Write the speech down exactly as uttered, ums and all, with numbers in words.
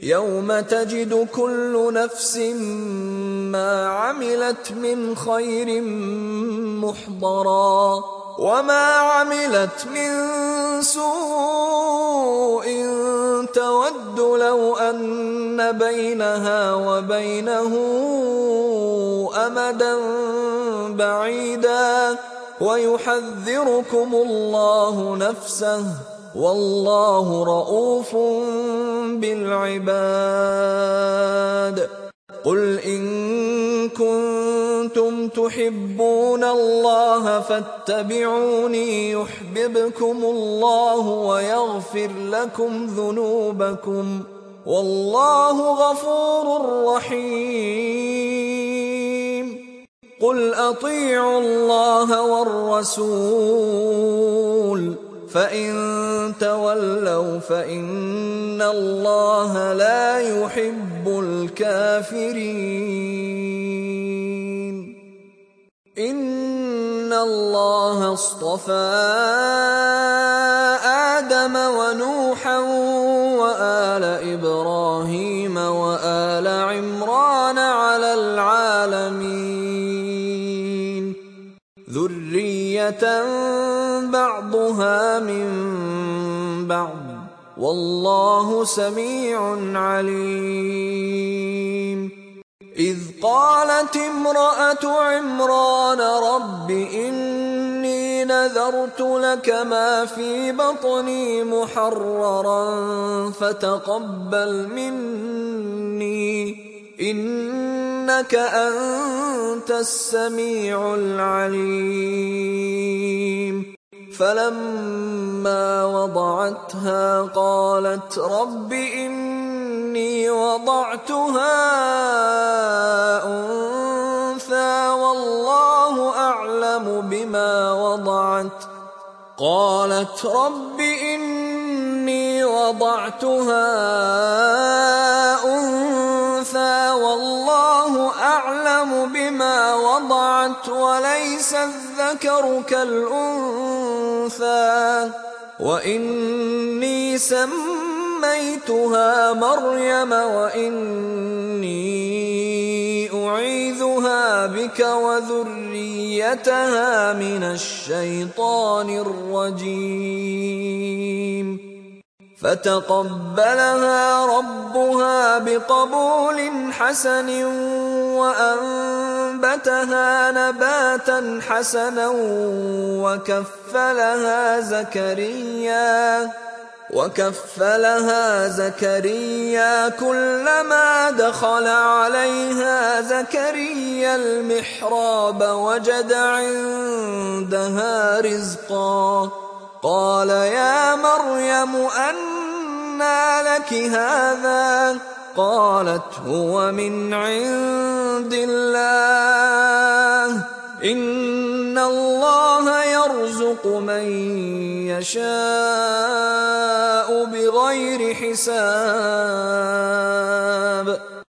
يوم تجد كل نفس ما عملت من خير محضرا وما عملت من سوء تود لو أن بينها وبينه أمدا بعيدا ويحذركم الله نفسه والله رءوف بالعباد. قل إن كنتم تحبون الله فاتبعوني يحببكم الله ويغفر لكم ذنوبكم والله غفور رحيم. قل أطيعوا الله والرسول فإن تولوا فإن الله لا يحب الكافرين. إن الله اصطفى آدم ونوحا وآل إبراهيم وآل عمران على العالمين ذرية بعضها من بعض والله سميع عليم. إذ قالت امرأة عمران رب إني نذرت لك ما في بطني محررا فتقبل مني إنك أنت السميع العليم. فلما وضعتها قالت رب إني وضعتها أنثى والله أعلم بما وضعت قالت رب إني وضعتها أنثى والله أعلم بما وضعت وليس الذكر كالأنثى وإني سميتها مريم وإني أعيذها بك وذريتها من الشيطان الرجيم. فتقبلها ربها بقبول حسن وأنبتها نباتا حسنا وكفلها زكريا وكفلها زكريا كلما دخل عليها زكريا المحراب وجد عندها رزقا قال يا مريم أنى لك هذا قالت هو من عند الله إن الله يرزق من يشاء بغير حساب.